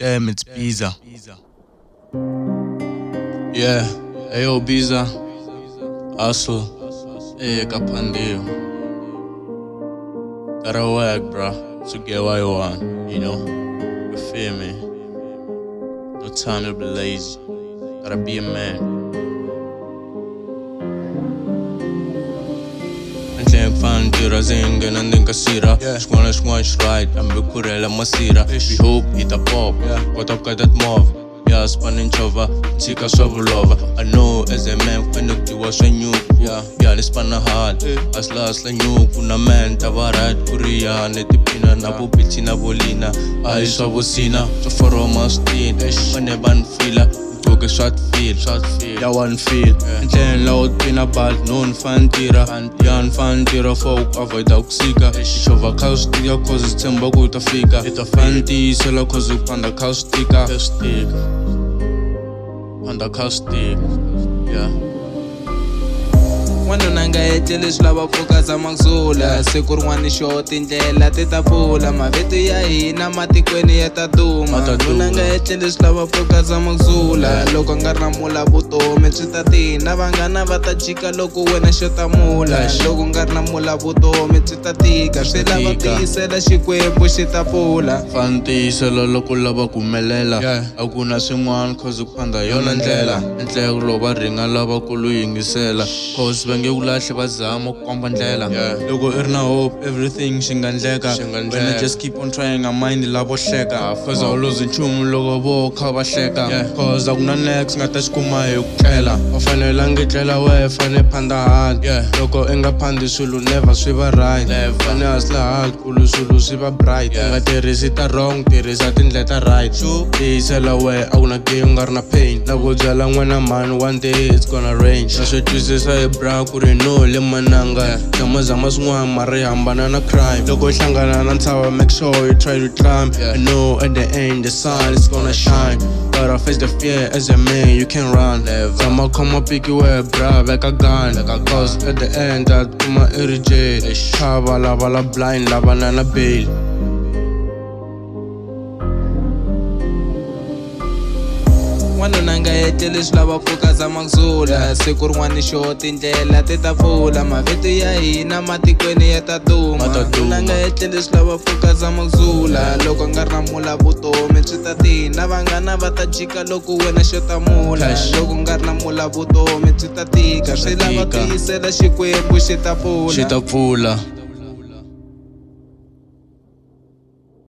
Damn, it's Biza. Yeah, ayo Biza, hustle, kapandio. Gotta work, bro, to get what you want, you know? You feel me? No time to be lazy, gotta be a man. Ndleng fangira zingena ndinkasira Xin'wana right hambi ku rhela masira We hope hita pop kota ku that move Yeah, spanning chova, tshika swa vulova I know as a man ku fanele ku dyiwa swa nyuku Yeah, ni spanna hard Asla nyuku na man ta va right ku ri ya ni tiphina na vo bitch na volina A hi swa vusina swo foroma stin Fane van fila Toke short feel, ya one feel Ndlela la u tina bad non fan tira Yan fan tira for ku avoid ukusika Xova kha swi tika cause swi tshemba ku ta fika Ita fan tiyisela cause phanda kha swi tika Phanda kha swi tika yeah N'wanuna nga etli leswi lava pfuka zama kusula Siku rin'wana xo tindlela ti ta pfula Mavito ya hina matikweni ya ta duma N'wanuna nga etli leswi lava pfuka zama kusula Loko nga ri na mula vutomi swi ta tina Vanghana va ta jika loko wena xo ta mula Loko nga ri na mula vutomi swi ta tika Swi lava tiyisela xikwembu xi ta pfula Fan tiyisela loko lava ku humelela A ku na swin'wana cause ku phanda yona ndlela Ndlela ku lova ringa lava ku lu yingisela Cause va nge ku lahli va zama ku komba ndlela Loko I ri na hope everything xi nga endleka When I just keep on trying a mind lavo hleka Cause a wu luzi nchumu loko vo kha va hleka Cause a ku na next nga ta xi kuma hi ku tlela Va fanelangi tlela we fane phanda hard Loko I nga phandi swilo never swi va right Fane hustle hard ku swilo swi va bright Nga tirhisi ta wrong tirhisa tindlela ta right Tiyisela we a ku na game u nga ri na pain Na ku byala n'wana man one day it's gonna rain Na swi twisisa hi bra ku ri no le mananga Zama swin'wana mara hambana na crime Loko I hlangana na ntshava make sure you try to climb I know at the end the sun is gonna shine Gotta face the fear as a man you can run Zama khoma pick you up bra veka gun Cause at the end that kuma I ri jail Chava lava la blind lava na bail N'wanuna nga etli leswi lava pfuka zama kusula Siku rin'wana xo tindlela ti ta pfula Mavito ya hina matikweni ya ta duma N'wanuna nga etli leswi lava pfuka zama kusula Loko nga ri na mula vutomi swi ta tina Vanghana va ta jika loko wena xo ta mula Loko nga ri na mula vutomi swi ta tika Swi lava tiyisela xikwembu xi ta pfula